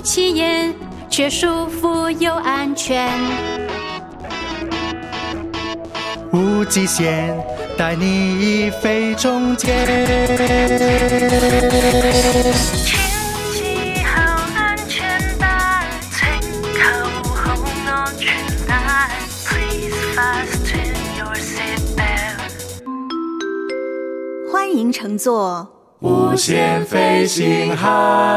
起眼，却舒服又安全。 无极限，带你飞中间。 请系好安全带，请扣好安全帶。Please fasten your seatbelt。 欢迎乘坐无限飞行号，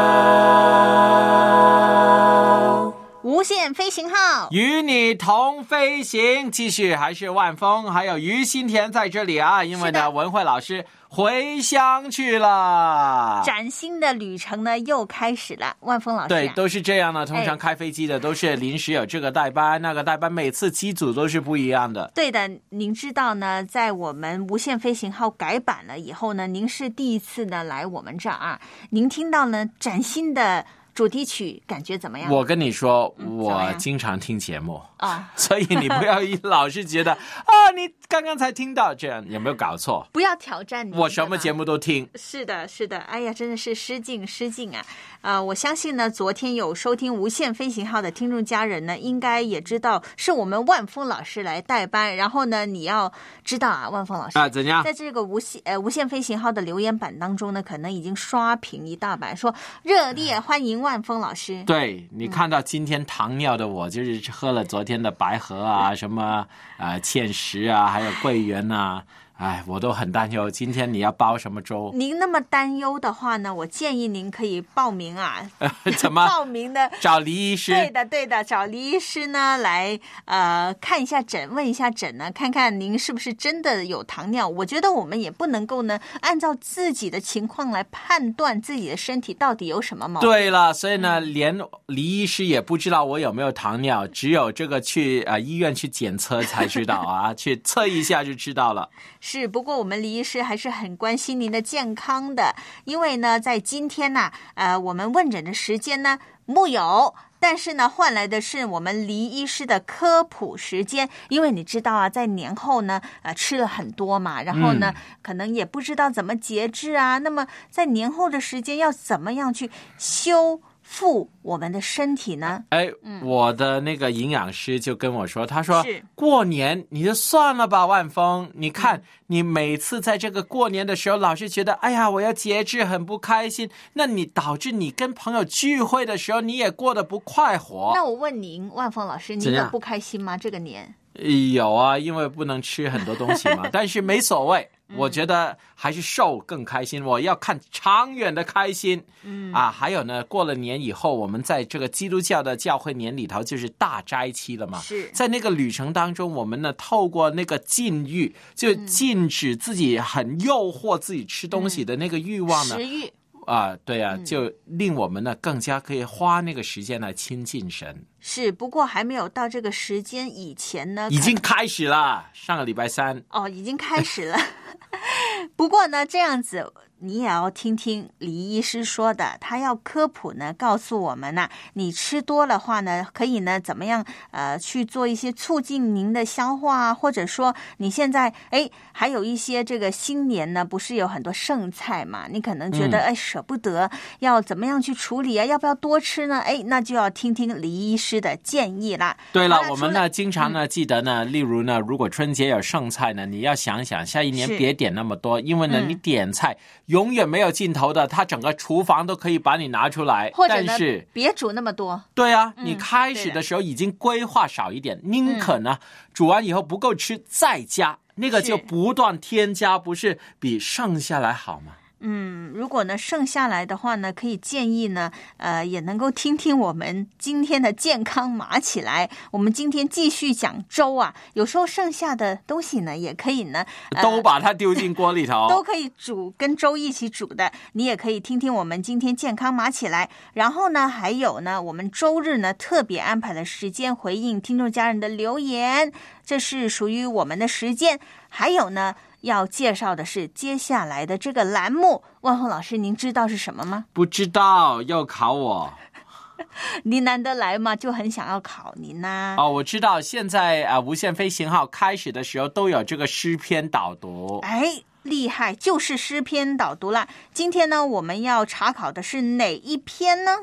无限飞行号， 与你同飞行。继续还是万峰还有于新田在这里啊，因为呢文慧老师回乡去了， 崭新的旅程呢又开始了。万峰老师、 对，都是这样的。通常开飞机的都是临时有这个代班、那个代班，每次机组都是不一样的。 对的，您知道呢，在我们无限飞行号改版了以后呢，您是第一次呢来我们这儿啊，您听到呢崭新的主题曲感觉怎么样？ 我跟你说，我经常听节目啊， 所以你不要老是觉得你刚刚才听到，这样有没有搞错？ 不要挑战你， 我什么节目都听。 是的，是的，哎呀，真的是失敬啊！我相信呢，昨天有收听无限飞行号的听众家人呢，应该也知道是我们万峰老师来代班。然后呢，你要知道啊，万峰老师怎样？ 在这个无限飞行号的留言板当中呢，可能已经刷屏一大版，说热烈欢迎万峰老师。 对，你看到今天糖尿的我，就是喝了昨天的白河啊，什么芡实啊，还有桂圆啊。我都很担忧，今天你要煲什么粥？ 您那么担忧的话呢，我建议您可以报名啊。 怎么报名的？ 找黎医师。 对的，找黎医师呢来看一下诊，问一下诊呢，看看您是不是真的有糖尿。我觉得我们也不能够呢按照自己的情况来判断自己的身体到底有什么毛病。 对了，所以呢，连黎医师也不知道我有没有糖尿，只有这个去医院去检测才知道啊，去测一下就知道了。 是，不过我们黎医师还是很关心您的健康的，因为呢，在今天呢，我们问诊的时间呢木有，但是呢，换来的是我们黎医师的科普时间。因为你知道啊，在年后呢，吃了很多嘛，然后呢，可能也不知道怎么节制啊。那么在年后的时间要怎么样去修复我们的身体呢？ 我的那个营养师就跟我说，他说过年你就算了吧，万峰，你看你每次在这个过年的时候老是觉得哎呀我要节制，很不开心，那你导致你跟朋友聚会的时候你也过得不快活。 那我问您，万峰老师，你有不开心吗？这个年有啊，因为不能吃很多东西嘛但是没所谓，我觉得还是瘦更开心，我要看长远的开心。还有呢，过了年以后，我们在这个基督教的教会年里头就是大斋期了嘛，在那个旅程当中，我们呢透过那个禁欲，就禁止自己很诱惑自己吃东西的那个欲望呢， 食欲对啊，就令我们呢更加可以花那个时间来亲近神。 是，不过还没有到这个时间以前呢， 已经开始了，上个礼拜三已经开始了不过呢，这样子你也要听听黎医师说的，他要科普呢，告诉我们呢，你吃多的话呢，可以呢怎么样去做一些促进您的消化啊，或者说你现在还有一些这个新年呢，不是有很多剩菜嘛，你可能觉得舍不得，要怎么样去处理啊？要不要多吃呢？那就要听听黎医师的建议啦。 对了，我们呢经常呢记得呢，例如呢，如果春节有剩菜呢，你要想想下一年别点那么多，因为呢你点菜永远没有尽头的，它整个厨房都可以把你拿出来， 或者呢但是别煮那么多。 对啊，你开始的时候已经规划少一点，宁可呢煮完以后不够吃再加，那个就不断添加，不是比剩下来好吗？ 如果呢剩下来的话呢，可以建议呢也能够听听我们今天的健康码起来。我们今天继续讲粥啊，有时候剩下的东西呢也可以呢都把它丢进锅里头都可以煮，跟粥一起煮的。你也可以听听我们今天健康码起来。然后呢还有呢，我们周日呢特别安排的时间回应听众家人的留言，这是属于我们的时间。还有呢要介绍的是接下来的这个栏目，万峰老师您知道是什么吗？ 不知道，又考我您难得来嘛，就很想要考您啊。 我知道现在无限飞行号开始的时候都有这个诗篇导读。 厉害，就是诗篇导读啦。今天呢我们要查考的是哪一篇呢？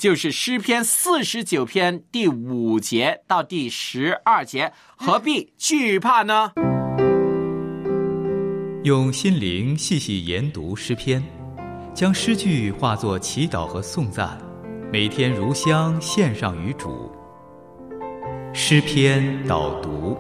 就是诗篇49篇第5节到第12节，何必惧怕呢？ 用心灵细细研读诗篇，将诗句化作祈祷和颂赞，每天如香献上于主。诗篇导读。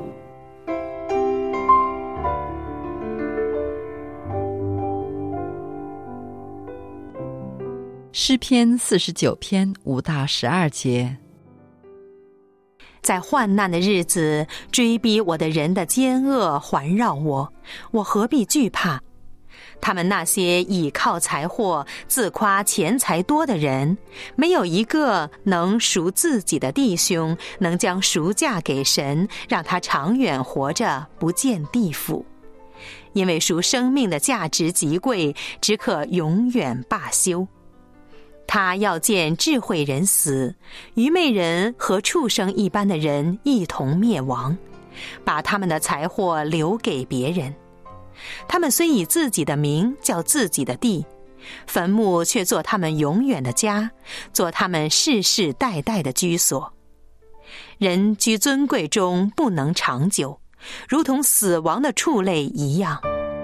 诗篇49篇5到12节。 在患难的日子，追逼我的人的奸恶环绕我，我何必惧怕？他们那些倚靠财货、自夸钱财多的人，没有一个能赎自己的弟兄，能将赎价给神，让他长远活着，不见地府。因为赎生命的价值极贵，只可永远罢休。他要见智慧人死，愚昧人和畜生一般的人一同灭亡，把他们的财货留给别人。他们虽以自己的名叫自己的地，坟墓却做他们永远的家，做他们世世代代的居所。人居尊贵中不能长久，如同死亡的畜类一样。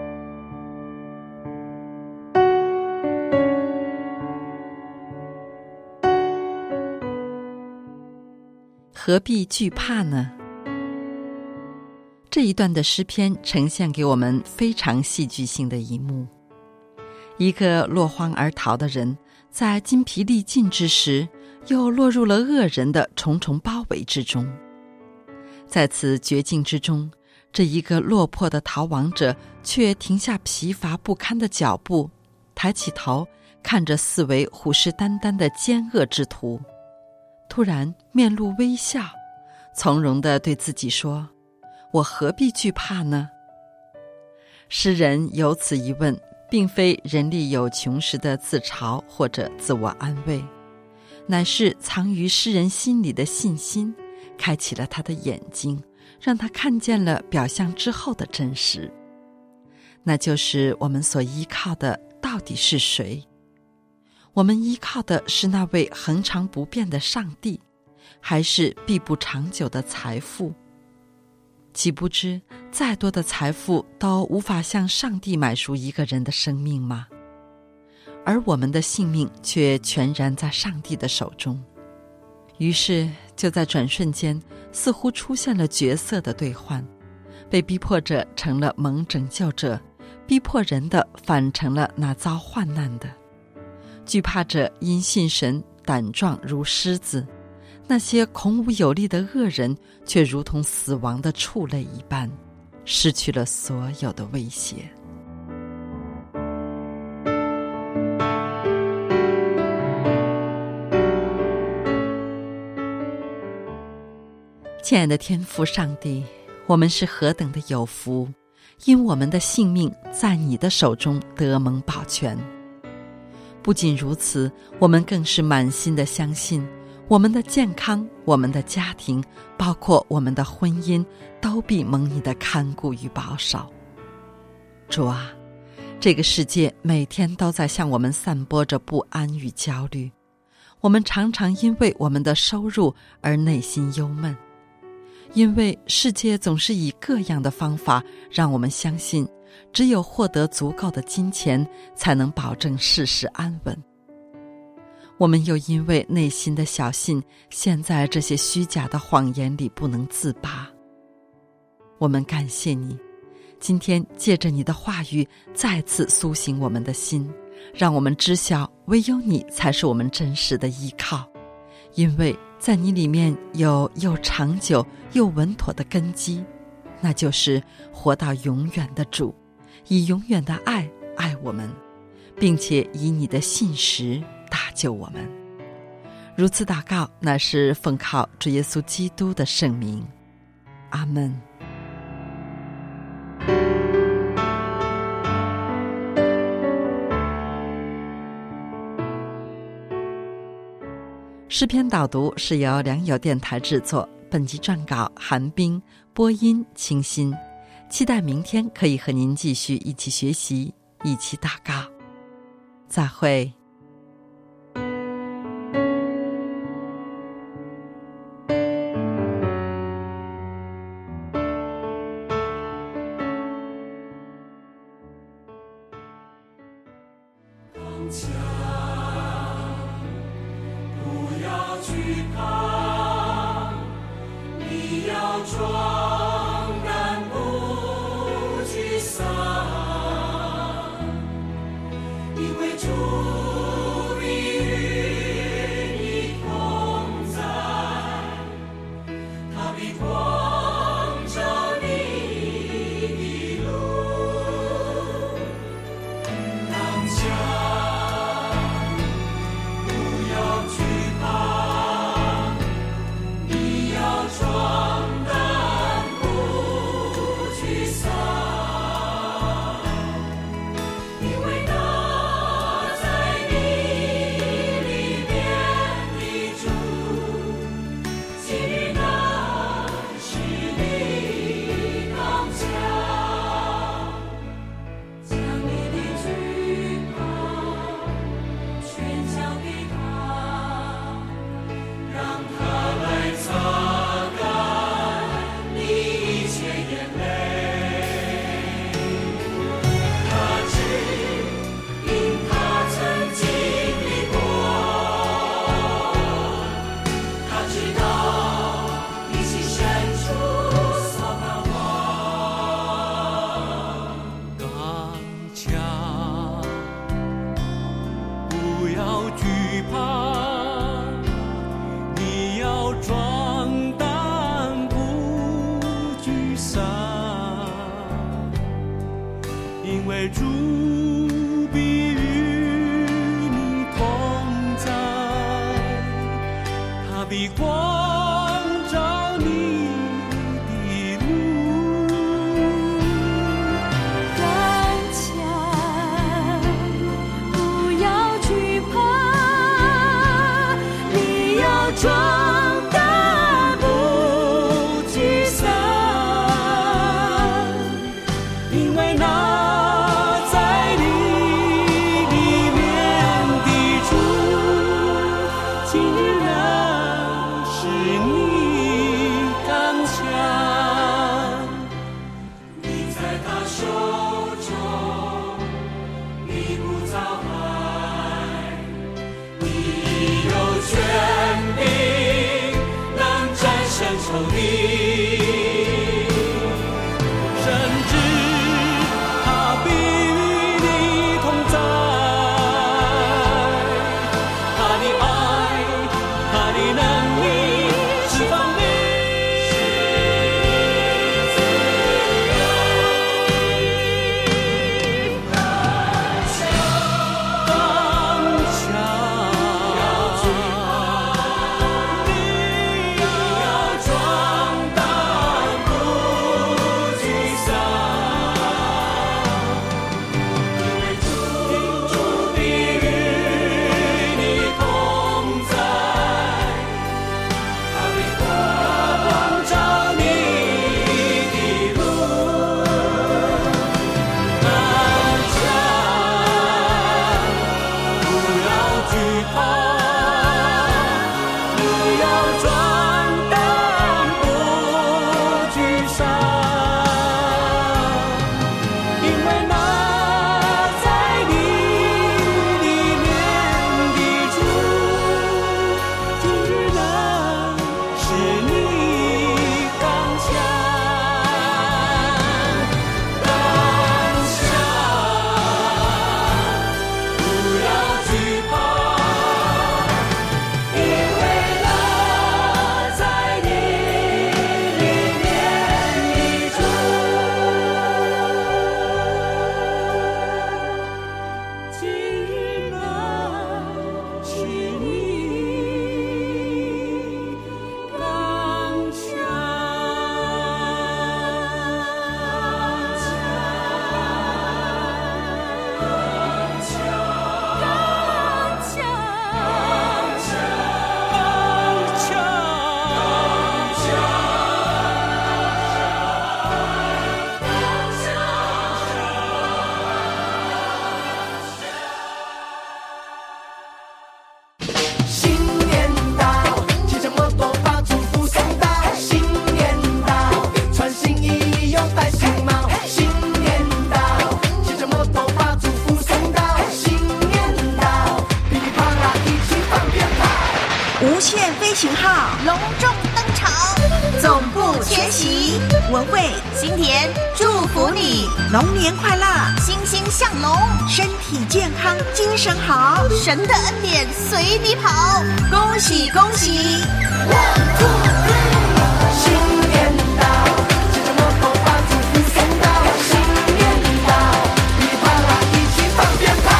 何必惧怕呢？这一段的诗篇呈现给我们非常戏剧性的一幕。一个落荒而逃的人，在筋疲力尽之时，又落入了恶人的重重包围之中。在此绝境之中，这一个落魄的逃亡者却停下疲乏不堪的脚步，抬起头看着四围虎视眈眈的奸恶之徒，突然面露微笑，从容地对自己说：我何必惧怕呢？诗人有此一问，并非人力有穷时的自嘲或者自我安慰，乃是藏于诗人心里的信心，开启了他的眼睛，让他看见了表象之后的真实。那就是我们所依靠的到底是谁？我们依靠的是那位恒常不变的上帝，还是必不长久的财富？岂不知再多的财富都无法向上帝买赎一个人的生命吗？而我们的性命却全然在上帝的手中。于是就在转瞬间，似乎出现了角色的兑换，被逼迫者成了蒙拯救者，逼迫人的反成了那遭患难的。惧怕者因信神胆壮如狮子，那些孔武有力的恶人却如同死亡的畜类一般，失去了所有的威胁。亲爱的天父上帝，我们是何等的有福，因我们的性命在你的手中得蒙保全。不仅如此，我们更是满心的相信，我们的健康、我们的家庭，包括我们的婚姻，都必蒙你的看顾与保守。主啊，这个世界每天都在向我们散播着不安与焦虑，我们常常因为我们的收入而内心忧闷，因为世界总是以各样的方法让我们相信，只有获得足够的金钱才能保证世事安稳。我们又因为内心的小信，陷在这些虚假的谎言里不能自拔。我们感谢你，今天借着你的话语再次苏醒我们的心，让我们知晓唯有你才是我们真实的依靠，因为在你里面有又长久又稳妥的根基，那就是活到永远的主，以永远的爱爱我们，并且以你的信实搭救我们。如此祷告，那是奉靠主耶稣基督的圣名，阿们。诗篇导读是由良友电台制作，本集撰稿韩冰，播音清新。期待明天可以和您继续一起学习，一起祷告。再会。 因为主必与你同在，他必光照你的路。 刚强，不要惧怕，你要壮大，不沮丧，因为那在你里面的主，竟然是你刚强。你在他手中，你不遭害，你有权柄能战胜仇敌，甚至他必与你同在，他的爱，他的能力释放你。刚强，你要壮大，不沮丧，因为主必与你同在，他必光照你的路。刚强，不要惧怕，你要壮胆，不沮丧，因为那在你里面的主，竟然是你刚强。刚强，不要惧怕，因为那在你里面的主，竟然是你刚强。新年到，骑着摩托把祝福送到。新年到，穿新衣又戴新帽。新年到，骑着摩托把祝福送到。新年到，噼里啪啦一起放鞭炮。 无限飞行号隆重登场，总部前行，文慧、新田祝福你龙年快乐，欣欣向荣，身体健康，精神好，神的恩典随你跑，恭喜恭喜！ 新年到，骑着摩托把祝福送到。新年到，噼里啪啦一起放鞭炮。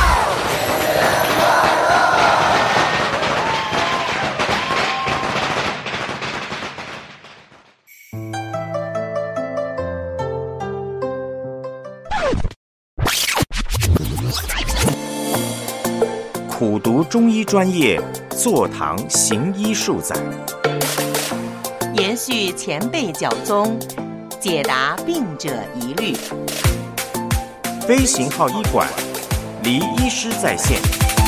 苦读中医专业，坐堂行医数载， 延续前辈教宗，解答病者疑虑。 飞行号医馆，黎医师在线。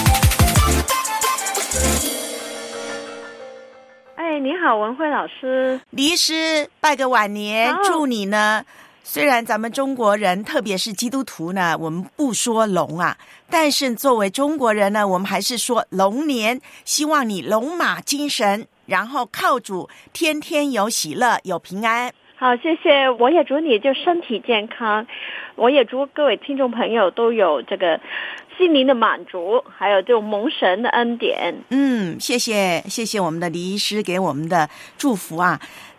你好，文慧老师。 黎医师，拜个晚年，祝你呢。虽然咱们中国人，特别是基督徒呢，我们不说龙啊，但是作为中国人呢，我们还是说龙年，希望你龙马精神，然后靠主天天有喜乐，有平安。 好，谢谢。我也祝你就身体健康，我也祝各位听众朋友都有这个心灵的满足，还有这种蒙神的恩典。 谢谢我们的黎医师给我们的祝福啊。那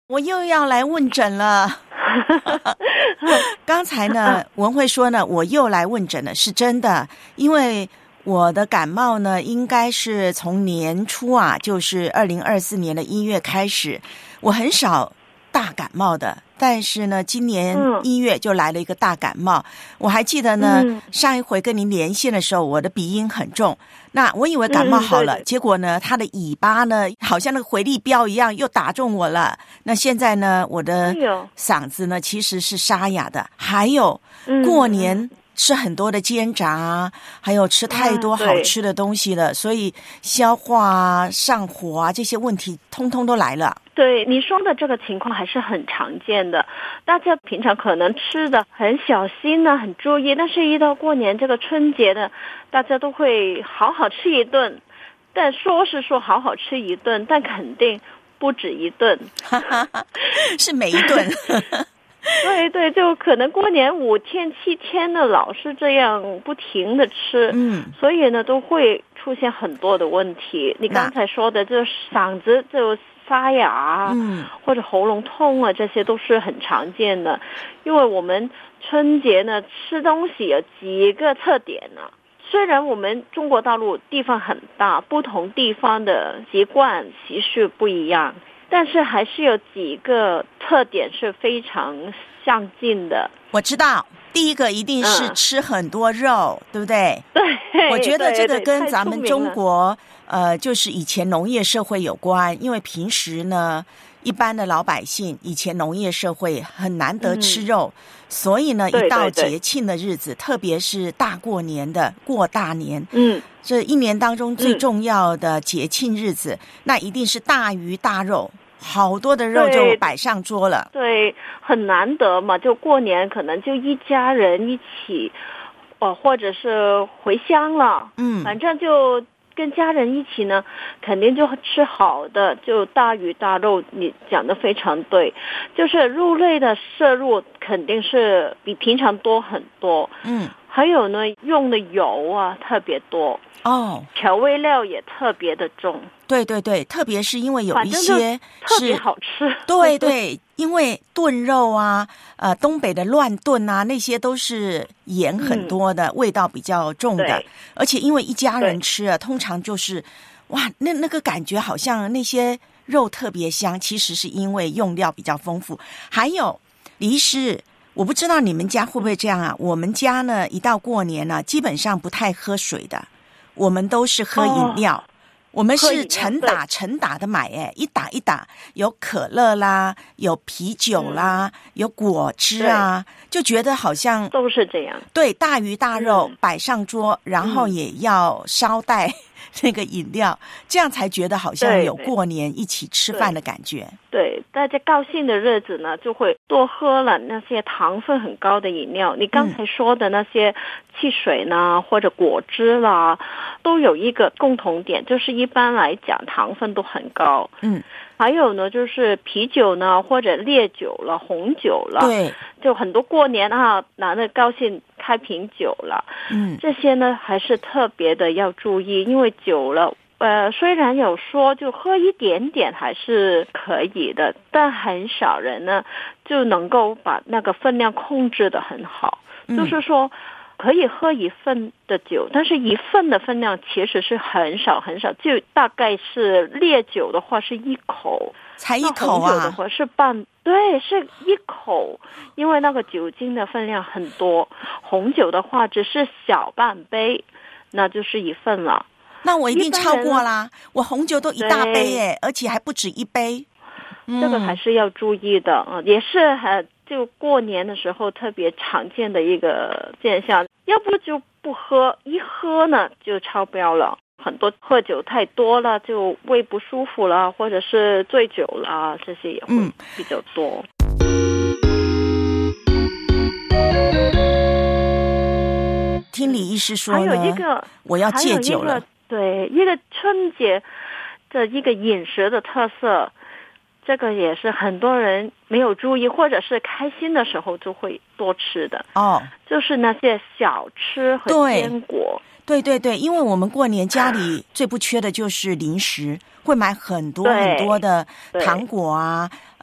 我又要来问诊了。刚才呢，文慧说呢，我又来问诊了，是真的，因为我的感冒呢，应该是从年初啊，就是2024年的1月开始，我很少大感冒的，但是呢，今年1月就来了一个大感冒。我还记得呢，上一回跟您连线的时候，我的鼻音很重，那我以为感冒好了，结果呢，它的尾巴呢，好像那个回力镖一样，又打中我了。那现在呢，我的嗓子呢，其实是沙哑的。还有过年吃很多的煎炸，还有吃太多好吃的东西了，所以消化啊、上火啊这些问题通通都来了。 对，你说的这个情况还是很常见的，大家平常可能吃的很小心呢，很注意，但是一到过年这个春节呢，大家都会好好吃一顿，但说是说好好吃一顿，但肯定不止一顿， 是每一顿。 对对，就可能过年5天7天呢，老是这样不停的吃，所以呢都会出现很多的问题。你刚才说的，就是嗓子就沙哑，或者喉咙痛啊，这些都是很常见的。因为我们春节呢吃东西有几个特点呢。虽然我们中国大陆地方很大，不同地方的习惯习俗不一样，但是还是有几个特点是非常相近的。 我知道，第一个一定是吃很多肉，对不对？ 对， 我觉得这个跟咱们中国就是以前农业社会有关，因为平时呢，一般的老百姓以前农业社会很难得吃肉，所以呢，一到节庆的日子，特别是大过年的过大年，这一年当中最重要的节庆日子，那一定是大鱼大肉。好多的肉就摆上桌了。 对，很难得嘛，就过年可能就一家人一起，或者是回乡了，反正就跟家人一起呢，肯定就吃好的，就大鱼大肉。你讲得非常对，就是肉类的摄入肯定是比平常多很多。还有呢，用的油啊特别多调味料也特别的重。 对对对，特别是因为有一些特别好吃。 对对，因为炖肉啊，东北的乱炖啊，那些都是盐很多的，味道比较重的。而且因为一家人吃啊，通常就是哇，那个感觉好像那些肉特别香，其实是因为用料比较丰富。还有李医师，我不知道你们家会不会这样啊？我们家呢，一到过年呢，基本上不太喝水的，我们都是喝饮料。我们是成打的买，一打一打，有可乐啦，有啤酒啦，有果汁啊，就觉得好像都是这样。对， 大鱼大肉摆上桌，然后也要捎带那个饮料，这样才觉得好像有过年一起吃饭的感觉。 对，大家高兴的日子呢，就会多喝了那些糖分很高的饮料。你刚才说的那些汽水呢，或者果汁啦，都有一个共同点，就是一般来讲糖分都很高。还有呢，就是啤酒呢，或者烈酒了、红酒了， 对， 就很多过年啊，男的高兴开瓶酒了，这些呢还是特别的要注意，因为酒了，虽然有说就喝一点点还是可以的，但很少人呢就能够把那个分量控制得很好，就是说可以喝1份的酒，但是1份的分量其实是很少很少，就大概是烈酒的话是1口， 才1口啊， 红酒的话是对，是1口，因为那个酒精的分量很多，红酒的话只是小半杯，那就是1份了。 那我一定超过啦，我红酒都1大杯而且还不止1杯。 这个还是要注意的也是就过年的时候特别常见的一个现象，要不就不喝，一喝呢就超标了。很多喝酒太多了，就胃不舒服了，或者是醉酒了，这些也会比较多。 听李医师说呢， 还有一个我要戒酒了。 对，一个春节的一个饮食的特色，这个也是很多人没有注意，或者是开心的时候就会多吃的就是那些小吃和坚果。 对对对，因为我们过年家里最不缺的就是零食，会买很多很多的糖果啊，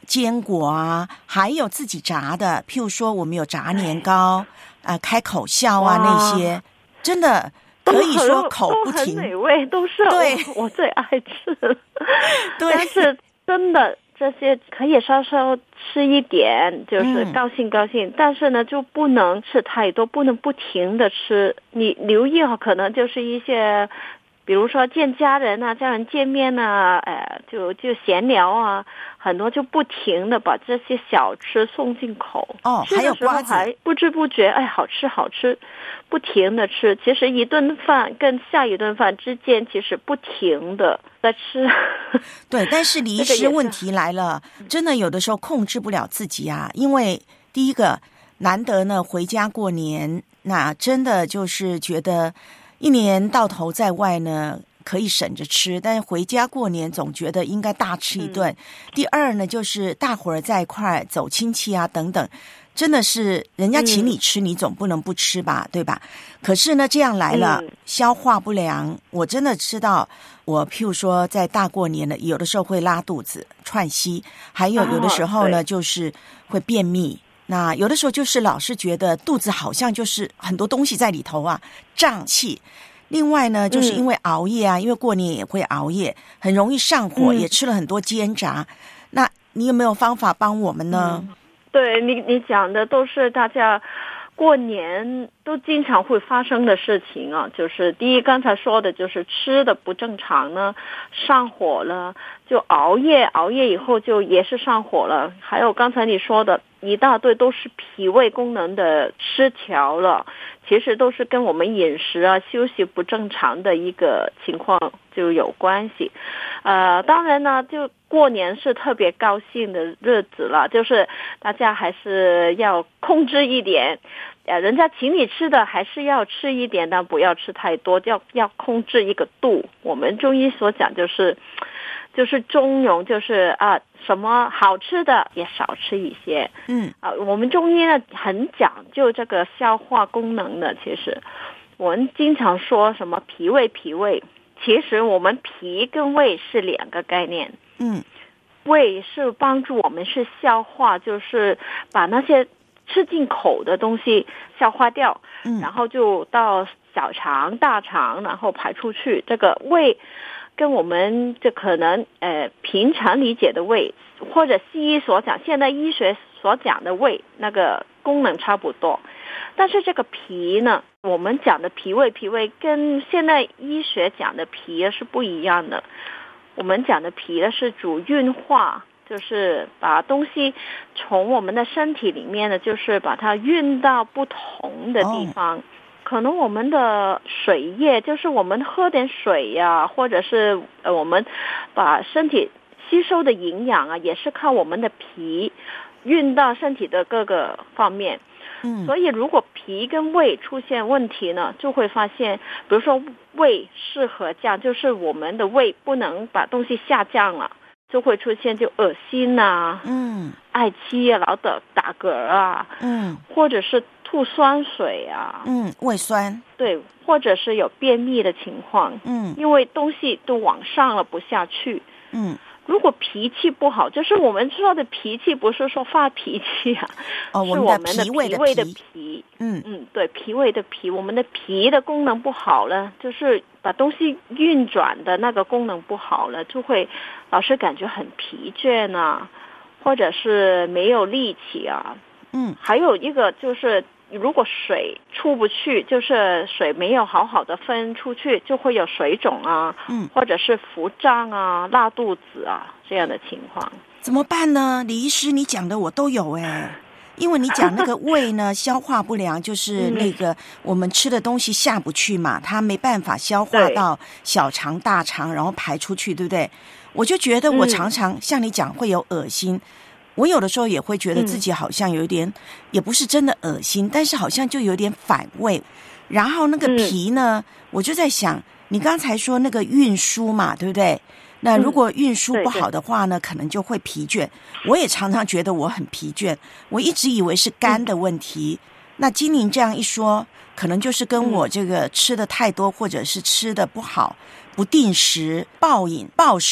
坚果啊，还有自己炸的，譬如说我们有炸年糕开口笑啊，那些真的可以说口不停， 都很美味，都是我最爱吃的。 对， 但是真的这些可以稍稍吃一点，就是高兴高兴，但是呢就不能吃太多，不能不停的吃。你留意可能就是一些比如说见家人啊，家人见面啊，就闲聊啊，很多就不停的把这些小吃送进口。 还有瓜子， 还不知不觉好吃好吃，不停的吃。其实一顿饭跟下一顿饭之间，其实不停的在吃。 对，但是李医师问题来了，真的有的时候控制不了自己啊，因为第一个难得呢回家过年，那真的就是觉得一年到头在外呢可以省着吃，但是回家过年总觉得应该大吃一顿。第二呢，就是大伙儿在一块走亲戚啊等等，真的是人家请你吃，你总不能不吃吧，对吧？可是呢这样来了，消化不良，我真的知道，我譬如说在大过年的，有的时候会拉肚子串稀，还有的时候呢就是会便秘。那有的时候就是老是觉得肚子好像就是很多东西在里头啊，胀气。另外呢，就是因为熬夜啊，因为过年也会熬夜，很容易上火，也吃了很多煎炸。那你有没有方法帮我们呢？ 对，你讲的都是大家过年都经常会发生的事情啊。就是第一，刚才说的就是吃的不正常呢，上火了，就熬夜以后就也是上火了。还有刚才你说的一大堆都是脾胃功能的失调了，其实都是跟我们饮食啊休息不正常的一个情况就有关系。当然呢就过年是特别高兴的日子了，就是大家还是要控制一点，人家请你吃的还是要吃一点，但不要吃太多，要控制一个度。我们中医所讲就是中庸，就是什么好吃的也少吃一些。我们中医呢很讲究这个消化功能的。其实我们经常说什么脾胃，其实我们脾跟胃是两个概念。胃是帮助我们是消化，就是把那些吃进口的东西消化掉，然后就到小肠、大肠，然后排出去。这个胃跟我们这可能平常理解的胃，或者西医所讲，现代医学所讲的胃，那个功能差不多。但是这个脾呢，我们讲的脾胃跟现代医学讲的脾是不一样的。我们讲的脾呢是主运化，就是把东西从我们的身体里面呢，就是把它运到不同的地方。可能我们的水液，就是我们喝点水呀，或者是我们把身体吸收的营养啊，也是靠我们的脾运到身体的各个方面。所以如果脾跟胃出现问题呢，就会发现，比如说胃适合降，就是我们的胃不能把东西下降了，就会出现就恶心啊，嗳气啊，老打嗝啊，或者是吐酸水啊， 胃酸， 对，或者是有便秘的情况，因为东西都往上了不下去，如果脾气不好，就是我们说的脾气，不是说发脾气啊，是我们的脾胃的脾，对，脾胃的脾，我们的脾的功能不好了，就是把东西运转的那个功能不好了，就会老是感觉很疲倦啊，或者是没有力气啊。还有一个就是如果水出不去，就是水没有好好的分出去，就会有水肿啊，或者是腹胀啊、拉肚子啊这样的情况。 怎么办呢？李医师，你讲的我都有因为你讲那个胃呢消化不良，就是那个我们吃的东西下不去嘛，它没办法消化到小肠、大肠，然后排出去，对不对？我就觉得我常常像你讲会有恶心。我有的时候也会觉得自己好像有一点，也不是真的恶心，但是好像就有点反胃。然后那个脾呢，我就在想，你刚才说那个运输嘛，对不对？那如果运输不好的话呢，可能就会疲倦。我也常常觉得我很疲倦，我一直以为是肝的问题。那经您这样一说，可能就是跟我这个吃的太多，或者是吃的不好、不定时、暴饮暴食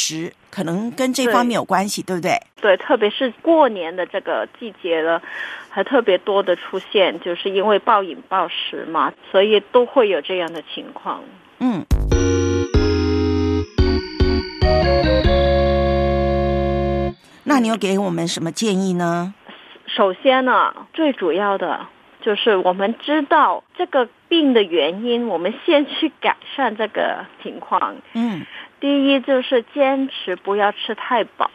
可能跟这方面有关系，对不对？ 对，特别是过年的这个季节了，还特别多的出现，就是因为暴饮暴食嘛，所以都会有这样的情况。 那你有给我们什么建议呢？ 首先呢，最主要的就是我们知道这个病的原因，我们先去改善这个情况。第一就是坚持不要吃太饱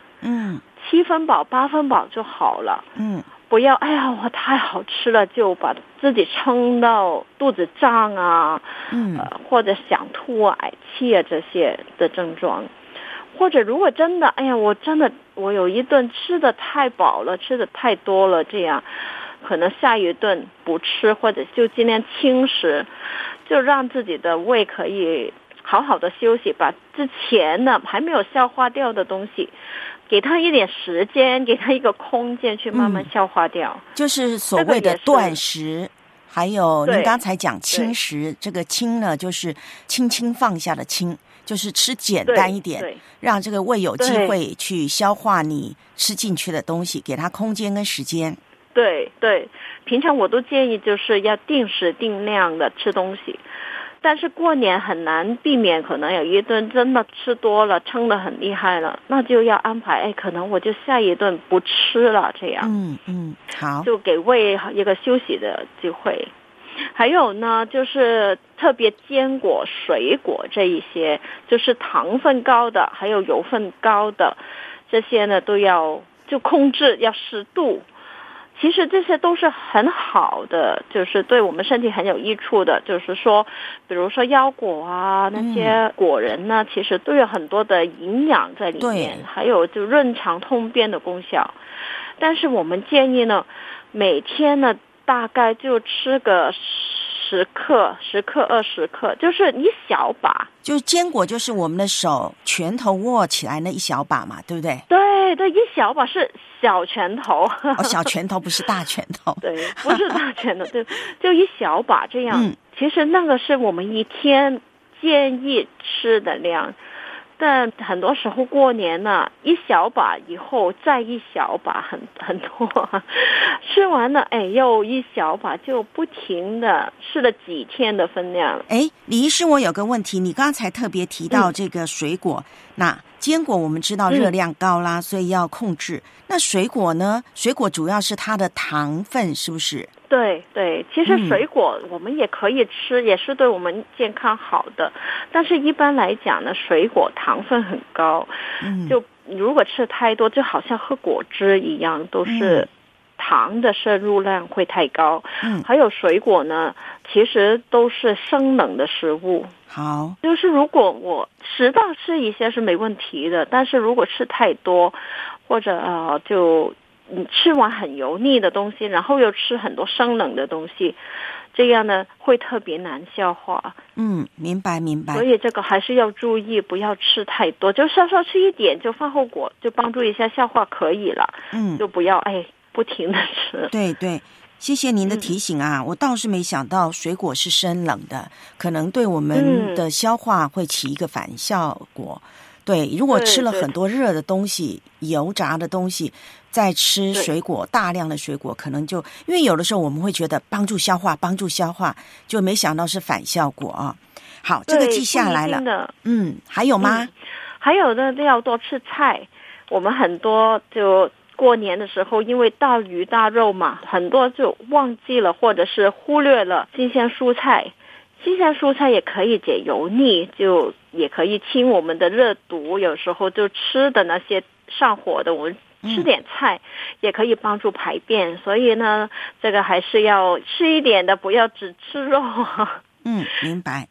，7分饱8分饱就好了。不要哎呀我太好吃了就把自己撑到肚子胀啊，或者想吐啊、嗳气啊这些的症状。或者如果真的哎呀我有一顿吃的太饱了，吃的太多了，这样可能下一顿不吃，或者就尽量轻食，就让自己的胃可以好好的休息，把之前呢还没有消化掉的东西给他一点时间，给他一个空间去慢慢消化掉， 就是所谓的断食。还有您刚才讲轻食，这个轻呢就是轻轻放下的轻，就是吃简单一点，让这个胃有机会去消化你吃进去的东西，给它空间跟时间。 对，平常我都建议就是要定时定量的吃东西，但是过年很难避免，可能有一顿真的吃多了，撑得很厉害了，那就要安排，可能我就下一顿不吃了，这样。 好， 就给胃一个休息的机会。还有呢，就是特别坚果、水果这一些，就是糖分高的，还有油分高的，这些呢都要就控制，要适度。其实这些都是很好的，就是对我们身体很有益处的。就是说，比如说腰果啊，那些果仁呢，其实都有很多的营养在里面，还有就润肠通便的功效。但是我们建议呢，每天呢大概就吃个10克、20克，就是一小把。 就是坚果，就是我们的手拳头握起来那一小把嘛，对不对？ 对，一小把是小拳头。 小拳头不是大拳头。 对，不是大拳头，对，就一小把这样。其实那个是我们一天建议吃的量。但很多时候过年呢，一小把以后再一小把，很多，吃完了又一小把，就不停的吃了几天的分量。 李医师，我有个问题，你刚才特别提到这个水果，那坚果我们知道热量高啦，所以要控制。那水果呢？水果主要是它的糖分，是不是？ 对，其实水果我们也可以吃，也是对我们健康好的。但是一般来讲呢，水果糖分很高，就如果吃太多，就好像喝果汁一样，都是糖的摄入量会太高。还有水果呢，其实都是生冷的食物。 好， 就是如果我适当吃一些是没问题的，但是如果吃太多，或者就你吃完很油腻的东西，然后又吃很多生冷的东西，这样呢会特别难消化。 明白。 所以这个还是要注意，不要吃太多，就稍稍吃一点，就饭后果，就帮助一下消化可以了。就不要不停的吃。 对，谢谢您的提醒啊！我倒是没想到水果是生冷的，可能对我们的消化会起一个反效果。对，如果吃了很多热的东西、油炸的东西，再吃水果，大量的水果，可能就因为有的时候我们会觉得帮助消化，就没想到是反效果啊。好，这个记下来了。还有吗？ 还有呢，要多吃菜。我们很多就过年的时候，因为大鱼大肉嘛，很多就忘记了或者是忽略了新鲜蔬菜。新鲜蔬菜也可以解油腻，就也可以清我们的热毒。有时候就吃的那些上火的，我们吃点菜也可以帮助排便。所以呢，这个还是要吃一点的，不要只吃肉。 明白。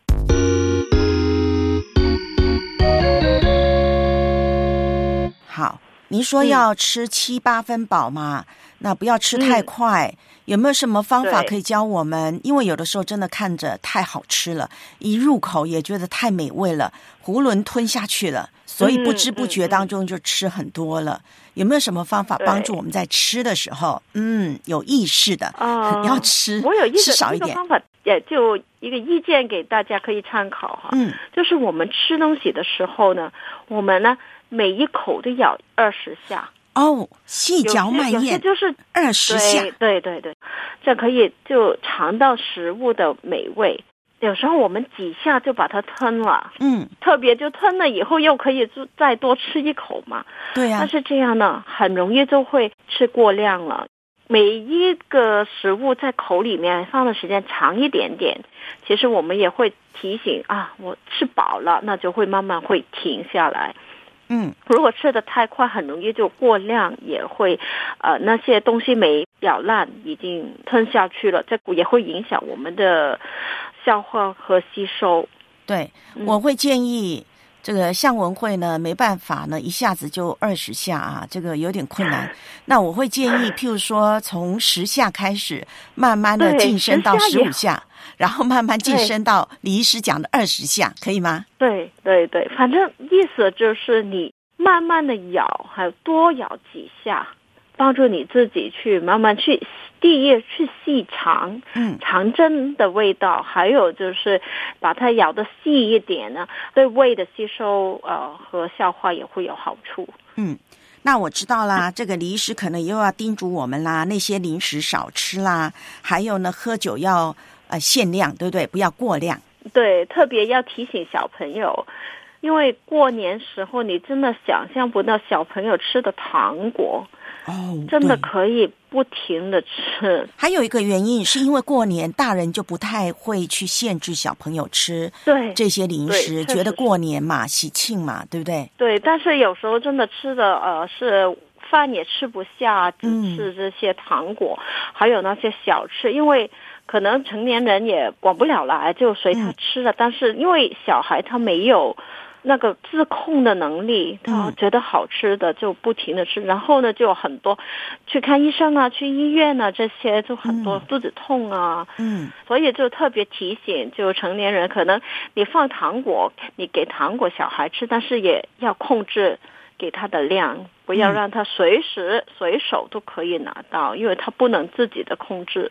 好，您说要吃7、8分饱嘛，那不要吃太快。有没有什么方法可以教我们？因为有的时候真的看着太好吃了，一入口也觉得太美味了，囫囵吞下去了，所以不知不觉当中就吃很多了。有没有什么方法帮助我们在吃的时候，有意识的要吃， 我有一个吃少一点？ 方法也就一个意见给大家可以参考哈。就是我们吃东西的时候呢，我们呢每一口都咬20下。 哦，细嚼慢咽， 就是 20下。 对，这可以就尝到食物的美味。有时候我们几下就把它吞了，特别就吞了以后又可以再多吃一口嘛。 对呀。 但是这样呢，很容易就会吃过量了。每一个食物在口里面放的时间长一点点，其实我们也会提醒啊，我吃饱了，那就会慢慢会停下来。如果吃得太快，很容易就过量，也会那些东西没咬烂，已经吞下去了，这也会影响我们的消化和吸收。 对，我会建议这个像文慧呢，没办法呢，一下子就20下啊，这个有点困难。那我会建议，譬如说从10下开始，慢慢的晋升到15下，然后慢慢晋升到李医师讲的20下，可以吗？ 对，反正意思就是你慢慢的咬，还有多咬几下，帮助你自己去慢慢去第一去细尝，尝真的味道，还有就是把它咬得细一点呢，对胃的吸收和消化也会有好处。 那我知道啦，这个李医师可能又要叮嘱我们啦，那些零食少吃啦，还有呢，喝酒要限量，对不对？不要过量。 对，特别要提醒小朋友，因为过年时候你真的想象不到小朋友吃的糖果。真的可以不停的吃。 还有一个原因是因为过年大人就不太会去限制小朋友吃这些零食，觉得过年嘛喜庆嘛，对不对？ 对，但是有时候真的吃的是饭也吃不下，只吃这些糖果，还有那些小吃，因为可能成年人也管不了了，就随他吃了，但是因为小孩他没有那个自控的能力，他觉得好吃的就不停的吃，然后呢就有很多去看医生啊，去医院啊，这些就很多肚子痛啊。所以就特别提醒，就成年人可能你放糖果，你给糖果小孩吃，但是也要控制给他的量，不要让他随时随手都可以拿到，因为他不能自己的控制。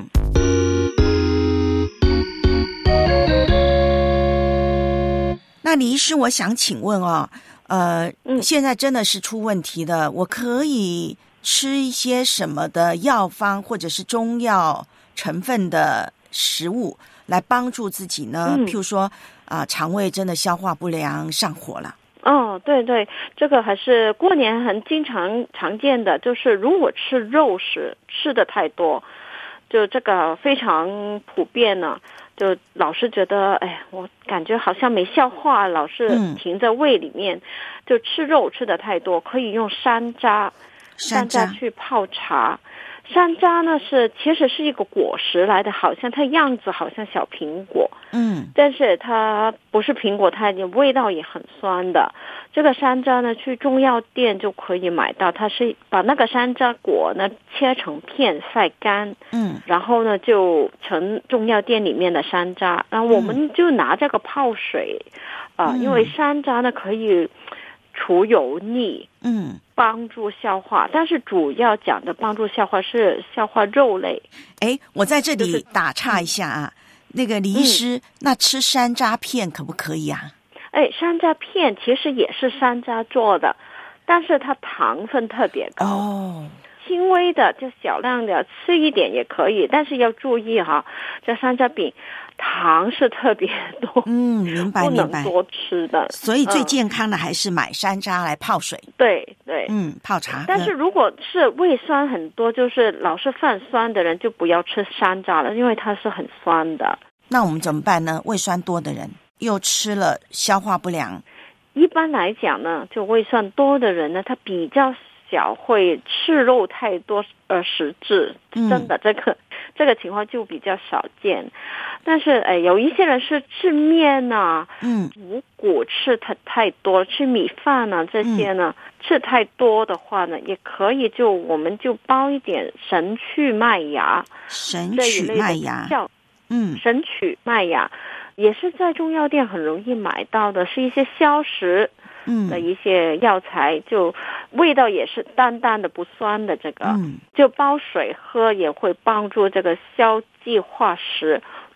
那李医师，我想请问现在真的是出问题的，我可以吃一些什么的药方或者是中药成分的食物来帮助自己呢？譬如说肠胃真的消化不良上火了。 对，这个还是过年很常见的，就是如果吃肉食吃的太多，就这个非常普遍呢，就老是觉得我感觉好像没消化，老是停在胃里面，就吃肉吃的太多，可以用山楂去泡茶。山楂呢其实是一个果实来的，好像它样子好像小苹果，但是它不是苹果，它味道也很酸的。这个山楂呢去中药店就可以买到，它是把那个山楂果呢切成片晒干，然后呢就成中药店里面的山楂，然后我们就拿这个泡水因为山楂呢可以除油腻，帮助消化，但是主要讲的帮助消化是消化肉类。 我在这里打岔一下啊，那个李医师，那吃山楂片可不可以啊？ 山楂片其实也是山楂做的，但是它糖分特别高。轻微的就小量的吃一点也可以，但是要注意哈，这山楂饼糖是特别多， 明白， 不能多吃的。 所以最健康的还是买山楂来泡水。 对， 泡茶。 但是如果是胃酸很多，就是老是泛酸的人，就不要吃山楂了，因为它是很酸的。 那我们怎么办呢？胃酸多的人又吃了消化不良。 一般来讲呢，就胃酸多的人呢，他比较小会吃肉太多而食滞，真的这个情况就比较少见。但是有一些人是吃面啊，五谷吃太多，吃米饭啊这些呢，吃太多的话呢，也可以我们就煲一点神曲麦芽， 神曲麦芽， 神曲麦芽也是在中药店很容易买到的，是一些消食的一些药材，就味道也是淡淡的不酸的，这个就煲水喝也会帮助这个消积化食，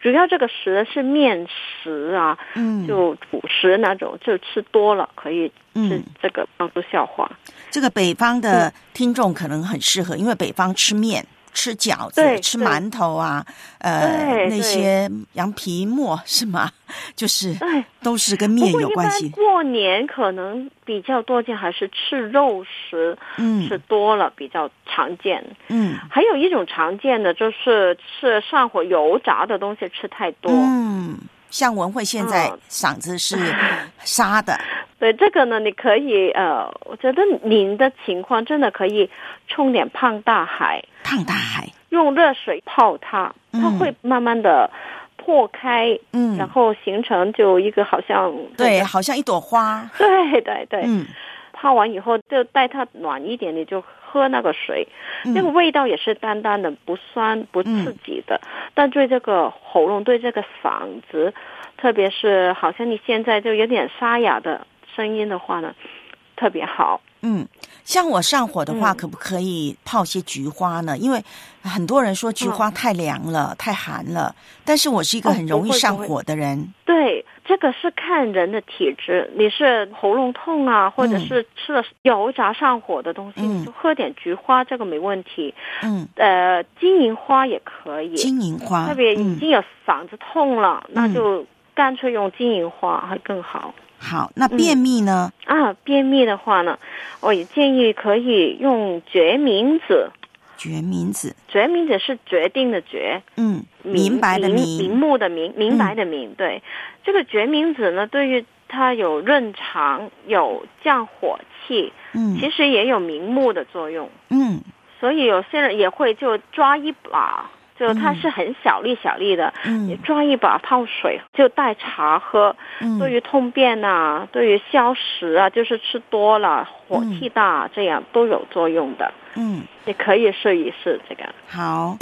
主要这个食是面食啊，就主食那种，就吃多了可以是这个帮助消化。 这个北方的听众可能很适合，因为北方吃面、吃饺子、吃馒头啊，那些羊皮馍是吗？就是都是跟面有关系。 过年可能比较多见还是吃肉食，吃多了比较常见。还有一种常见的就是吃上火油炸的东西吃太多。 像文慧现在嗓子是沙的。 对，这个呢，你可以我觉得您的情况真的可以冲点胖大海，用热水泡它，它会慢慢的破开，然后形成就一个好像好像一朵花， 对，泡完以后就待它暖一点，你就喝那个水，那个味道也是淡淡的，不酸不刺激的，但对这个喉咙对这个嗓子，特别是好像你现在就有点沙哑的声音的话呢，特别好。 像我上火的话，可不可以泡些菊花呢？因为很多人说菊花太凉了，太寒了，但是我是一个很容易上火的人。 对，这个是看人的体质，你是喉咙痛啊，或者是吃了油炸上火的东西，你就喝点菊花，这个没问题。金银花也可以， 金银花， 特别已经有嗓子痛了，那就干脆用金银花还更好。 好，那便秘呢？ 便秘的话呢，我也建议可以用决明子。 决明子是决定的决， 明白的明， 明目的明，明白的明。对，这个决明子呢，对于它有润肠、有降火气，其实也有明目的作用。所以有些人也会就抓一把。就它是很小粒的，你抓一把泡水就代茶喝，对于通便啊，对于消食啊，就是吃多了火气大，这样都有作用的。也可以试一试这个。 好。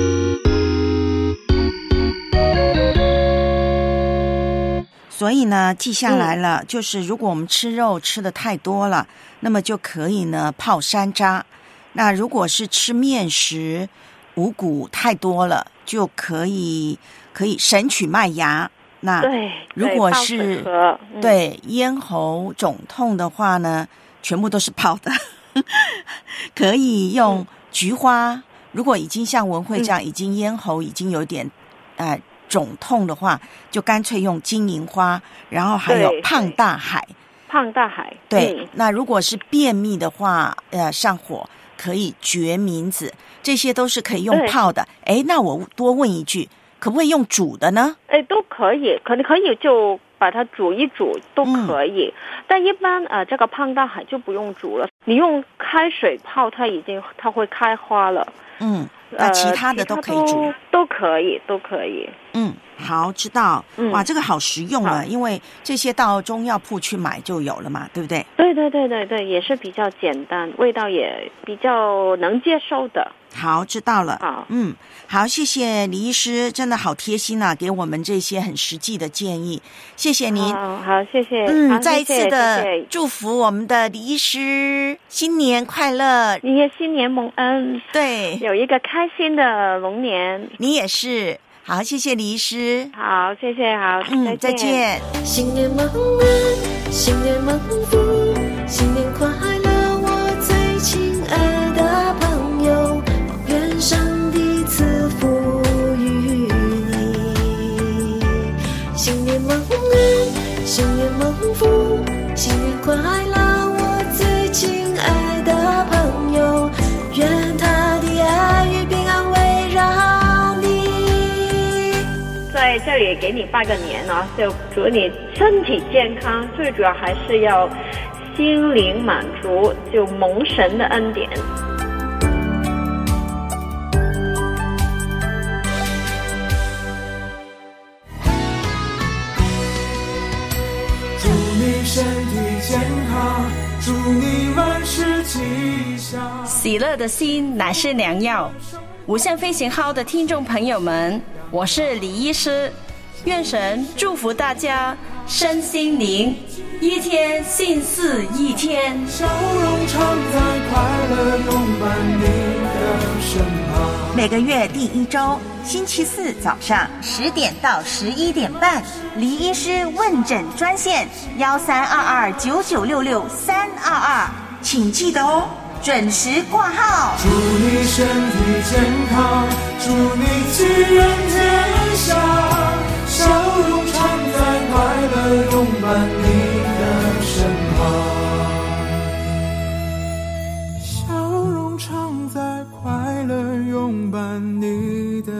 所以呢，记下来了，就是如果我们吃肉吃的太多了，那么就可以呢泡山楂。那如果是吃面食五谷太多了，就可以省取麦芽。那如果是咽喉肿痛的话呢，全部都是泡的。可以用菊花，如果已经像文慧这样，已经咽喉已经有点肿痛的话，就干脆用金银花，然后还有胖大海。对，那如果是便秘的话，上火可以决明子，这些都是可以用泡的。那我多问一句，可不可以用煮的呢？ 都可以，可以就把它煮一煮都可以。但一般这个胖大海就不用煮了，你用开水泡它会开花了。 那其他的都可以煮， 都可以。 好，知道。哇，这个好实用啊，因为这些到中药铺去买就有了嘛，对不对？ 对，也是比较简单，味道也比较能接受的。 好，知道了。好，谢谢李医师，真的好贴心啊，给我们这些很实际的建议，谢谢您。 好，谢谢。 再一次的祝福我们的李医师新年快乐， 你也新年蒙恩， 对， 有一个开心的龙年。 你也是。好，谢谢李医师。 好，谢谢。好， 再见。 新年蒙恩，新年蒙福，新年快乐，我最亲爱的朋友，愿上帝赐福于你。新年蒙恩，新年蒙福，新年快乐，我最亲爱的朋友，愿他的爱与平安围绕你。 在这里给你拜个年啊，就祝你身体健康，最主要还是要心灵满足，就蒙神的恩典。 祝你身体健康，祝你万事吉祥。 喜乐的心乃是良药。无限飞行号的听众朋友们，我是李医师，愿神祝福大家身心灵，一天心似一天。 笑容常在，快乐拥伴你的身旁。 每个月第1周星期4早上10点到11点半，黎医师问诊专线13229966-322，请记得哦，准时挂号。 祝你身体健康，祝你吉人天下，笑容常在，快乐拥伴你的身旁。笑容常在，快乐拥伴你的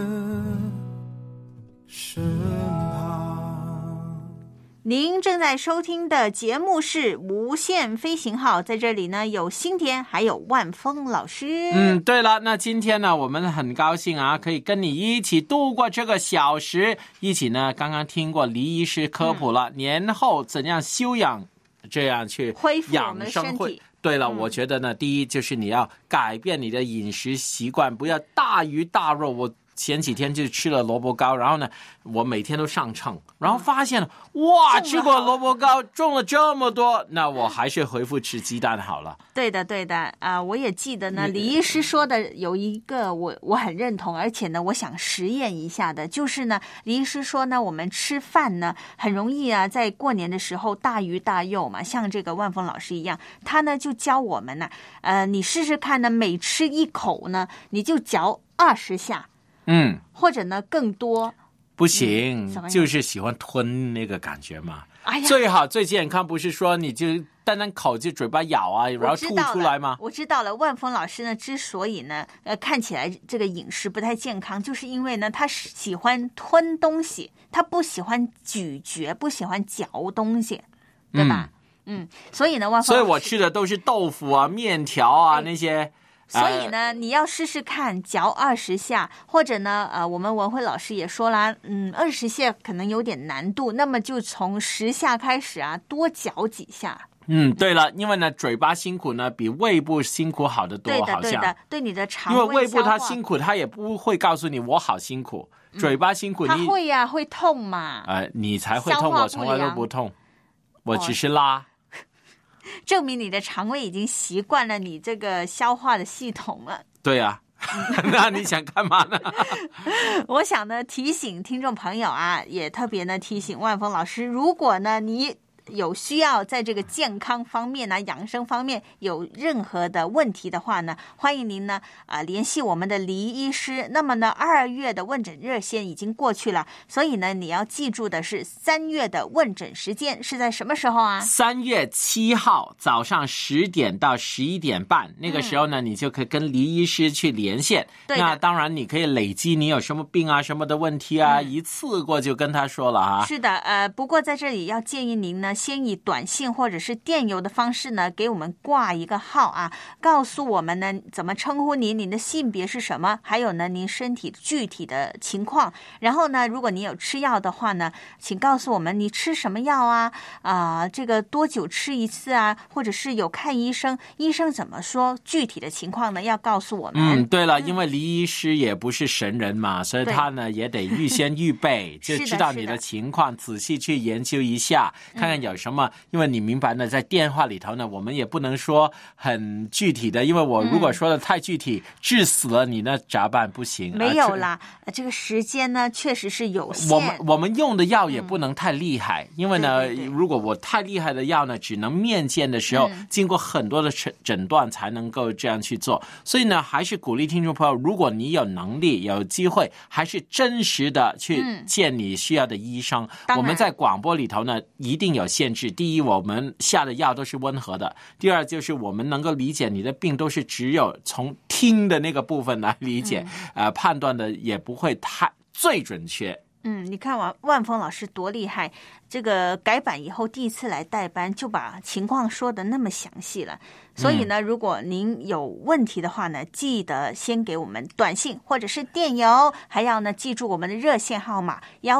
身旁。 您正在收听的节目是无限飞行号，在这里呢有新田还有万峰老师。 对了，那今天呢我们很高兴啊，可以跟你一起度过这个小时，一起呢刚刚听过黎医师科普了年后怎样休养，这样去恢复我们的身体。 对了，我觉得呢第一就是你要改变你的饮食习惯，不要大鱼大肉。我前几天就吃了萝卜糕，然后呢我每天都上秤，然后发现了哇，吃过萝卜糕重了这么多，那我还是回复吃鸡蛋好了。 对的我也记得呢，李医师说的有一个我很认同，而且呢我想实验一下的，就是呢李医师说呢，我们吃饭呢很容易啊，在过年的时候大鱼大肉嘛，像这个万峰老师一样，他呢就教我们呢你试试看呢，每吃一口呢你就嚼20下，或者呢更多。 不行，就是喜欢吞那个感觉嘛。最好最健康不是说你就单口就嘴巴咬啊，然后吐出来吗？ 我知道了，万峰老师呢之所以呢看起来这个饮食不太健康，就是因为呢他喜欢吞东西，他不喜欢咀嚼，不喜欢嚼东西，对吧？所以呢万峰老师， 所以我吃的都是豆腐啊、面条啊那些。 所以呢你要试试看嚼20下，或者呢我们文慧老师也说啦，20下可能有点难度，那么就从10下开始啊，多嚼几下。 对了，因为呢嘴巴辛苦呢比胃部辛苦好得多。 对的，对你的肠胃， 因为胃部它辛苦，它也不会告诉你我好辛苦，嘴巴辛苦它会呀，会痛嘛。 你才会痛，我从来都不痛，我只是拉。 证明你的肠胃已经习惯了你这个消化的系统了。 对啊那你想干嘛呢？ 我想呢提醒听众朋友啊，也特别呢提醒万峰老师，如果呢你有需要在这个健康方面呢、养生方面有任何的问题的话呢，欢迎您呢联系我们的黎医师。那么呢2月的问诊热线已经过去了，所以呢你要记住的是3月的问诊时间是在什么时候啊？3 月7号早上10点到11点半，那个时候呢你就可以跟黎医师去连线。那当然你可以累积你有什么病啊、什么的问题啊，一次过就跟他说了啊。 是的，不过在这里要建议您呢先以短信或者是电邮的方式呢给我们挂一个号啊，告诉我们呢怎么称呼您，您的性别是什么，还有呢您身体具体的情况。然后呢如果你有吃药的话呢，请告诉我们你吃什么药啊，这个多久吃一次啊，或者是有看医生，医生怎么说，具体的情况呢要告诉我们。 对了，因为黎医师也不是神人嘛，所以他呢也得预先预备就知道你的情况，仔细去研究一下，看看有什么。因为你明白呢，在电话里头呢我们也不能说很具体的，因为我如果说的太具体治死了你呢咋办？不行。 没有啦，这个时间呢确实是有限， 我们用的药也不能太厉害，因为呢如果我太厉害的药呢只能面见的时候经过很多的诊断才能够这样去做。所以呢还是鼓励听众朋友，如果你有能力有机会，还是真实的去见你需要的医生。我们在广播里头呢一定有限制，第一我们下的药都是温和的，第二就是我们能够理解你的病都是只有从听的那个部分来理解，判断的也不会太最准确。 你看万峰老师多厉害，这个改版以后第一次来代班就把情况说得那么详细了。所以呢如果您有问题的话呢，记得先给我们短信或者是电邮，还要呢记住我们的热线号码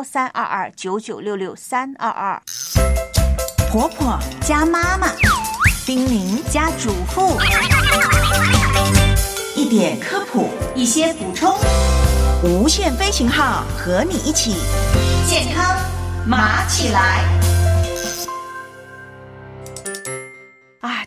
13229966-322。 婆婆加妈妈，叮咛加嘱咐，一点科普， 一些补充， 无限飞行号和你一起健康麻起来。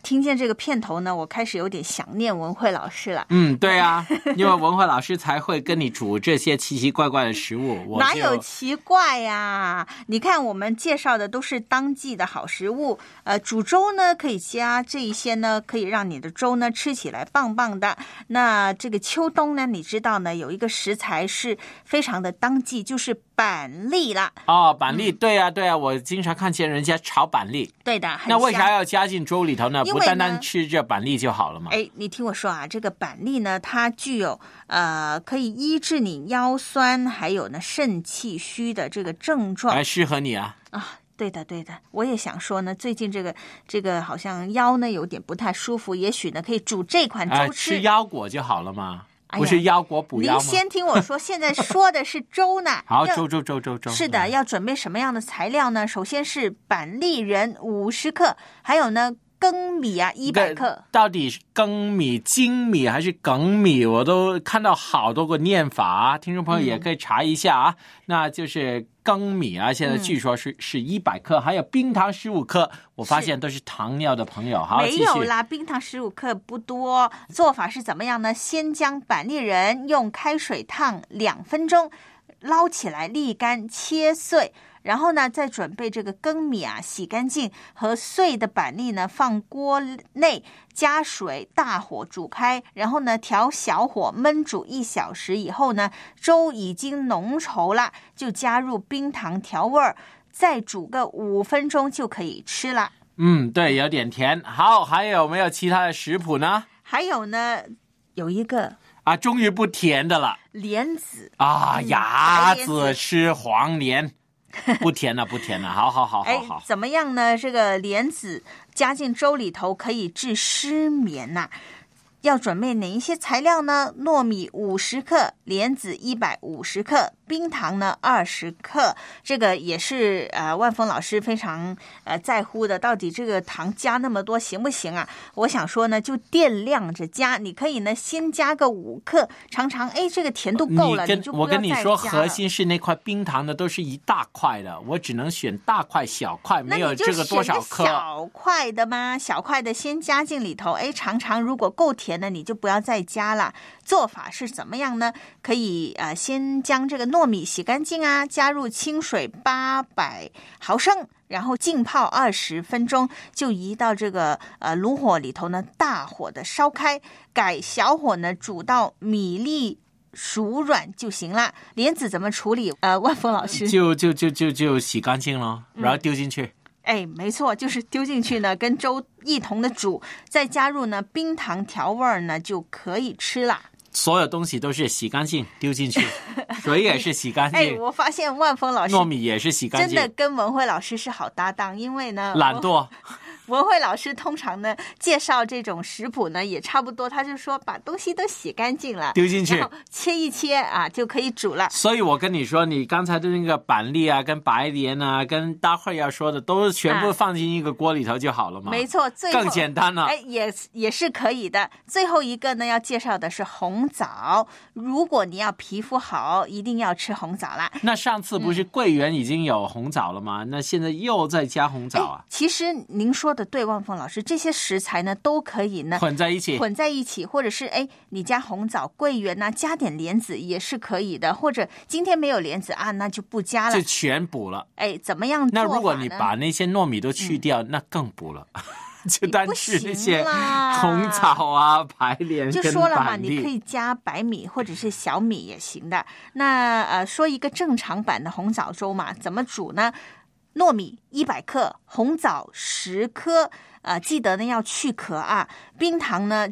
听见这个片头呢，我开始有点想念文慧老师了。 对啊，因为文慧老师才会跟你煮这些奇奇怪怪的食物。 哪有奇怪呀？你看我们介绍的都是当季的好食物。煮粥呢可以加这一些呢，可以让你的粥呢吃起来棒棒的。那这个秋冬呢，你知道呢，有一个食材是非常的当季，就是板栗啦。 板栗，对啊，我经常看见人家炒板栗。 对的， 那为啥要加进粥里头呢？不单单吃这板栗就好了嘛？ 你听我说啊，这个板栗呢，它具有可以医治你腰酸还有呢肾气虚的这个症状， 还适合你啊。 对的，我也想说呢，最近这个好像腰呢有点不太舒服，也许呢可以煮这款粥吃。 吃腰果就好了嘛。不是腰果补腰吗？ 您先听我说，现在说的是粥呢。 好，粥。 是的，要准备什么样的材料呢？首先是板栗仁50克，还有呢粳米啊100克。 到底是粳米、精米还是梗米？我都看到好多个念法啊，听众朋友也可以查一下啊。那就是粳米啊，现在据说是100克，还有冰糖15克。我发现都是糖尿的朋友。好， 没有啦，冰糖15克不多。做法是怎么样呢？先将板栗仁用开水烫2分钟，捞起来沥干切碎。然后呢，再准备这个粳米啊，洗干净，和碎的板栗呢放锅内，加水，大火煮开，然后呢调小火焖煮1小时以后呢，粥已经浓稠了，就加入冰糖调味儿，再煮个5分钟就可以吃了。 对，有点甜。好，还有没有其他的食谱呢？ 还有呢，有一个终于不甜的了， 莲子鸭子吃黄连。不甜了，好。 怎么样呢？这个莲子加进粥里头可以治失眠呐。要准备哪一些材料呢？糯米50克，莲子150克，冰糖呢20克。这个也是万峰老师非常在乎的，到底这个糖加那么多行不行啊？我想说呢，就掂量着加，你可以呢先加个5克，尝尝，这个甜度够了，你就不要再加了。 我跟你说，核心是那块冰糖的都是一大块的，我只能选大块小块，没有这个多少克。 小块的吗？小块的先加进里头，尝尝，如果够甜的你就不要再加了。做法是怎么样呢？可以先将这个糯米洗干净啊，加入清水800毫升，然后浸泡20分钟，就移到这个炉火里头呢，大火的烧开，改小火呢煮到米粒熟软就行了。莲子怎么处理？万峰老师就洗干净了，然后丢进去。 没错，就是丢进去呢，跟粥一同的煮，再加入呢冰糖调味呢，就可以吃了。 所有东西都是洗干净丢进去，水也是洗干净。 我发现万峰老师糯米也是洗干净， 真的跟文慧老师是好搭档，因为呢懒惰。 文慧老师通常呢介绍这种食谱呢也差不多，他就说把东西都洗干净了丢进去， 然后切一切就可以煮了。 所以我跟你说，你刚才的那个板栗啊跟白莲啊跟待会儿要说的都全部放进一个锅里头就好了嘛。 没错，最后更简单了。 也是可以的。最后一个呢要介绍的是红枣，如果你要皮肤好一定要吃红枣啦。 那上次不是桂圆已经有红枣了吗？那现在又再加红枣啊？ 其实您说的对，万峰老师，这些食材呢都可以呢混在一起， 或者是你加红枣、桂圆啊，加点莲子也是可以的，或者今天没有莲子那就不加了， 就全补了。 怎么样做法呢？ 那如果你把那些糯米都去掉，那更补了。就单吃那些红枣啊、白莲跟板栗。就说了嘛， 你可以加白米或者是小米也行的。那说一个正常版的红枣粥嘛，怎么煮呢？糯米100克，红枣10颗，记得呢要去壳冰糖呢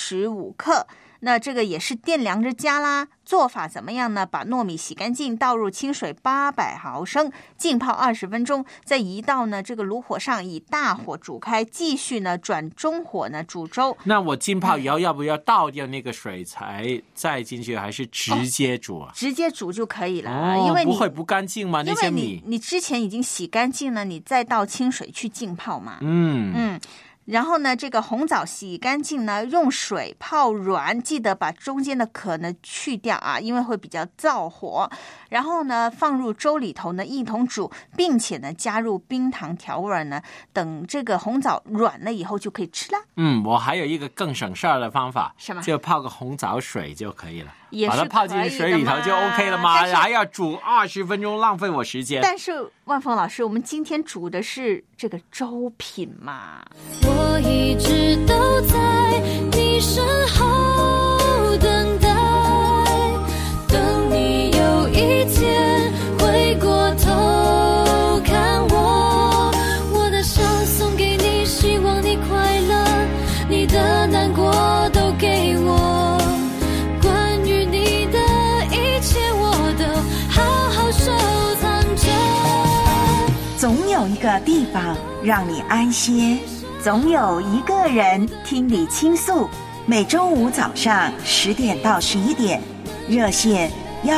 75克。那这个也是掂量着加啦。做法怎么样呢？把糯米洗干净，倒入清水800毫升，浸泡20分钟，再移到呢这个炉火上，以大火煮开，继续呢转中火呢煮粥。 那我浸泡以后要不要倒掉那个水才再进去，还是直接煮直接煮就可以了，因为不会不干净吗？那些米你之前已经洗干净了，你再倒清水去浸泡嘛。 然后呢，这个红枣洗干净呢，用水泡软，记得把中间的壳呢去掉啊，因为会比较燥火。然后呢，放入粥里头呢一同煮，并且呢加入冰糖调味呢，等这个红枣软了以后就可以吃了。 我还有一个更省事儿的方法， 什么？ 就泡个红枣水就可以了， 也是把它泡进水里头就 OK 了吗？还要煮20分钟，浪费我时间。 但是万峰老师，我们今天煮的是这个粥品嘛。 我一直都在你身后等待，等你有一天回过头看我，我的笑送给你，希望你快乐，你的难过都给我，关于你的一切我都好好收藏着。 总有一个地方让你安歇，总有一个人听你倾诉。每周五早上10点到11点，热线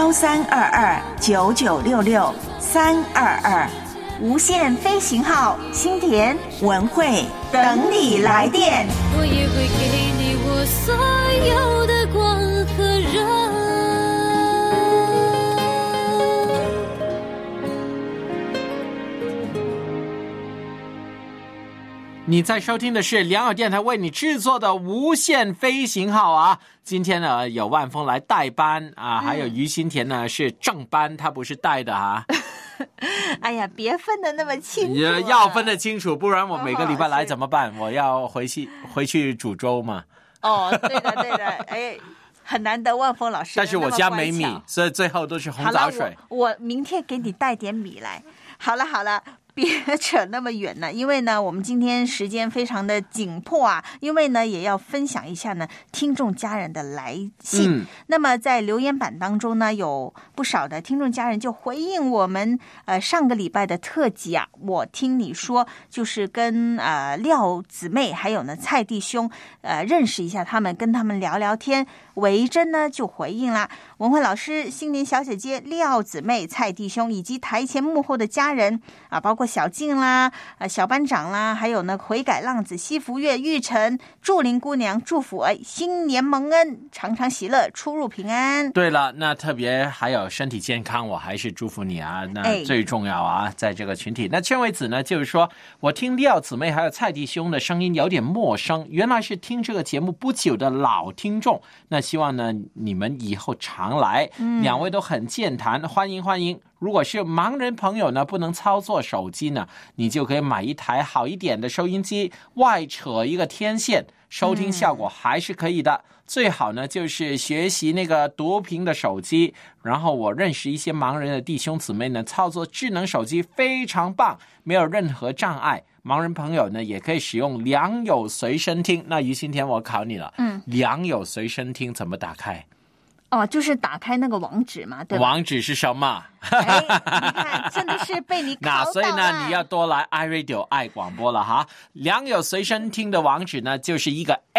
13229966，322无限飞行号，新田文慧等你来电。 我也会给你我所有的光和热。 你在收听的是良友电台为你制作的无限飞行号啊！今天呢有万峰来代班啊，还有于新田呢是正班，他不是带的啊。 哎呀，别分得那么清楚， 要分得清楚，不然我每个礼拜来怎么办？我要回去煮粥嘛。 哦，对的对的，哎，很难得万峰老师。 但是我家没米，所以最后都是红枣水。 我明天给你带点米来。好了好了，别扯那么远了，因为呢我们今天时间非常的紧迫啊，因为呢也要分享一下呢听众家人的来信。那么在留言板当中呢，有不少的听众家人就回应我们上个礼拜的特辑啊，我听你说，就是跟廖姊妹还有呢蔡弟兄认识一下他们，跟他们聊聊天。维珍呢就回应啦，文慧老师、新年小姐姐、廖姊妹、蔡弟兄以及台前幕后的家人啊，包括小静啦、小班长啦，还有呢悔改浪子、西福月、玉成、祝林姑娘，祝福新年蒙恩，常常喜乐，出入平安。 对了，那特别还有身体健康，我还是祝福你啊，那最重要啊，在这个群体。那劝慰子呢，就是说我听廖姊妹还有蔡弟兄的声音有点陌生，原来是听这个节目不久的老听众，那希望呢你们以后常来，两位都很健谈，欢迎欢迎。如果是盲人朋友呢，不能操作手机呢，你就可以买一台好一点的收音机，外扯一个天线，收听效果还是可以的。最好呢就是学习那个读屏的手机，然后我认识一些盲人的弟兄姊妹呢，操作智能手机非常棒，没有任何障碍。盲人朋友呢也可以使用良友随身听。那于今天我考你了，良友随身听怎么打开？ 哦，就是打开那个网址嘛，对吧？ 网址是什么？ 哎，你看，真的是被你考到了。 那所以呢，你要多来 iRadio 爱广播了哈。良友随身听的网址呢，就是一个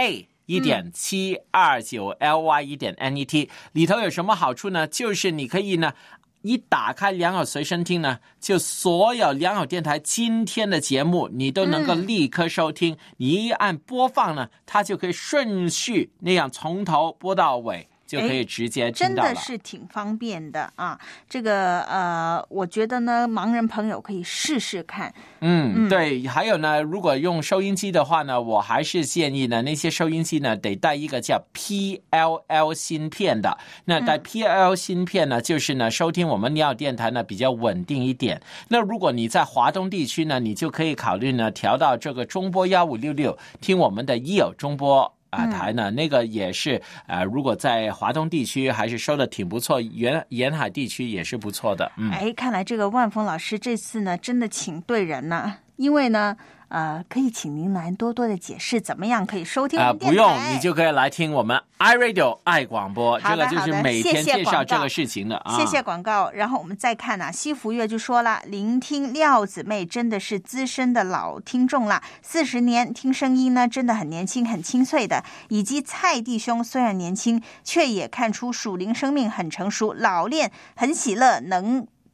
A1.729LY1.net，里头有什么好处呢？就是你可以呢，一打开良友随身听呢，就所有良友电台今天的节目你都能够立刻收听，你一按播放呢，它就可以顺序那样从头播到尾，就可以直接听到了。 真的是挺方便的啊！这个我觉得呢，盲人朋友可以试试看。 对。还有呢，如果用收音机的话呢，我还是建议呢，那些收音机呢得带一个叫 PLL 芯片的。那带 PLL 芯片呢，就是呢收听我们鸟电台呢比较稳定一点。那如果你在华东地区呢，你就可以考虑呢调到这个中波1566，听我们的EO中波台呢，那个也是如果在华东地区还是收的挺不错，沿海地区也是不错的。 看来这个万峰老师这次呢真的请对人了，因为呢可以请您来多多的解释怎么样可以收听我们电台。 不用，你就可以来听我们 iRadio 爱广播，这个就是每天介绍这个事情的啊。 谢谢广告。然后我们再看西福月就说了，聆听廖姊妹真的是资深的老听众了，40年听声音呢真的很年轻很清脆的，以及蔡弟兄虽然年轻，却也看出属灵生命很成熟，老练很喜乐，能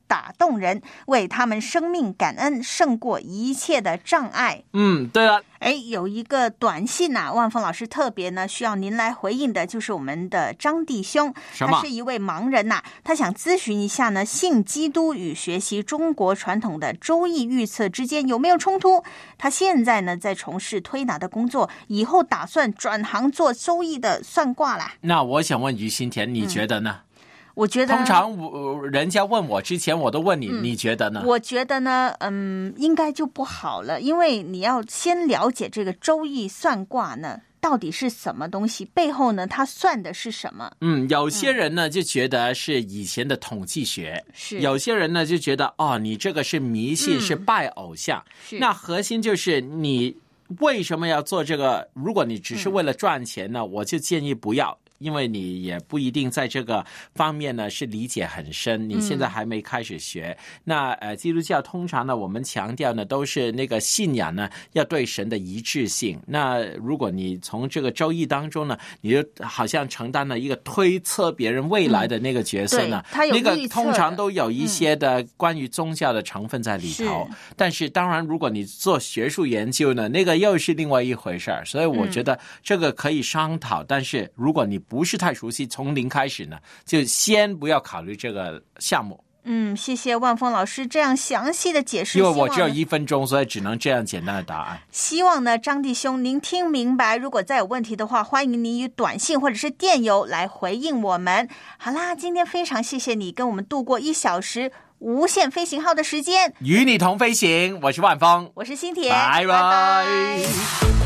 打动人，为他们生命感恩，胜过一切的障碍。 对了， 有一个短信啊，万峰老师特别呢需要您来回应的，就是我们的张弟兄，他是一位盲人呐，他想咨询一下呢，信基督与学习中国传统的周易预测之间有没有冲突？他现在呢在从事推拿的工作，以后打算转行做周易的算卦啦。 那我想问于心田，你觉得呢？ 我觉得通常人家问我之前我都问你，你觉得呢？ 我觉得呢应该就不好了，因为你要先了解这个周易算卦呢到底是什么东西，背后呢它算的是什么。 有些人呢就觉得是以前的统计学， 是有些人呢就觉得你这个是迷信，是拜偶像。那核心就是你为什么要做这个？如果你只是为了赚钱呢，我就建议不要。因为你也不一定在这个方面呢是理解很深，你现在还没开始学。那基督教通常呢我们强调呢都是那个信仰呢要对神的一致性。那如果你从这个周易当中呢，你就好像承担了一个推测别人未来的那个角色呢，那个通常都有一些的关于宗教的成分在里头。但是当然如果你做学术研究呢，那个又是另外一回事儿。所以我觉得这个可以商讨，但是如果你不是太熟悉，从零开始呢，就先不要考虑这个项目。 谢谢万峰老师这样详细的解释。 因为我只有1分钟，所以只能这样简单的答案。 希望呢，张弟兄您听明白。如果再有问题的话，欢迎您以短信或者是电邮来回应我们。好啦，今天非常谢谢你跟我们度过1小时无限飞行号的时间， 与你同飞行。我是万峰， 我是新田， 拜拜。